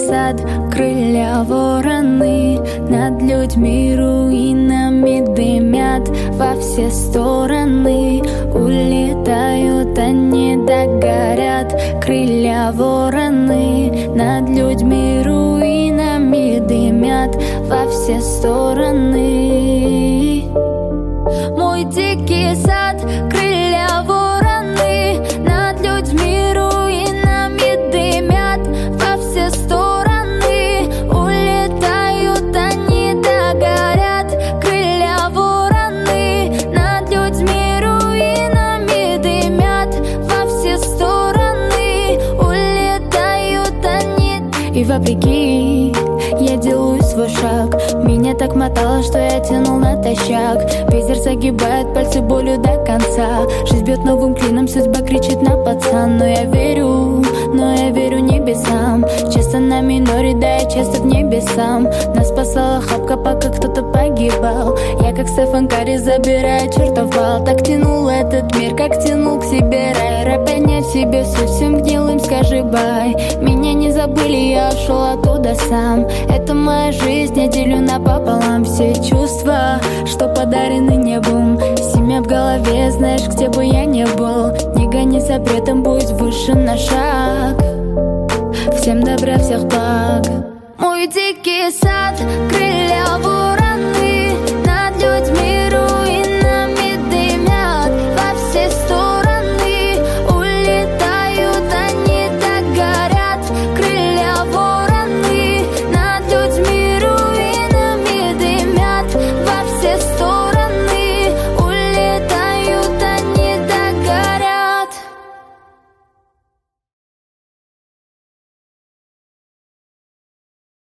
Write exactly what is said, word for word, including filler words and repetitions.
сад, крылья вороны, над людьми руинами дымят во все стороны. Улетают, они догорят, крылья вороны, над людьми руинами дымят во все стороны. Мой дикий сад, крылья вороны, над людьми руинами дымят во все стороны. Улетают, они догорят, крылья вороны, над людьми руинами дымят во все стороны. Улетают они. И вопреки я делаю свой шаг, меня так мотало, что я тянул натощак. Ветер загибает пальцы болью до конца. Жизнь бьет новым клином, судьба кричит на пацан. Но я верю, но я верю небесам. Часто на миноре, да я часто в небесам. Нас спасала хапка, пока кто-то погибал. Я как Стефан Карри забираю чертов бал. Так тянул этот мир, как тянул к себе рай. Ропяня в себе суть, всем гнилым скажи бай. Меня не забыли, я ушел оттуда сам. Это моя жизнь, я делю напополам. Все чувства, что подарены небом. Семя в голове, знаешь, где бы я не был. Не гони запретом, будь выше на шаг. Всем добра, всех благ. Мой дикий сад.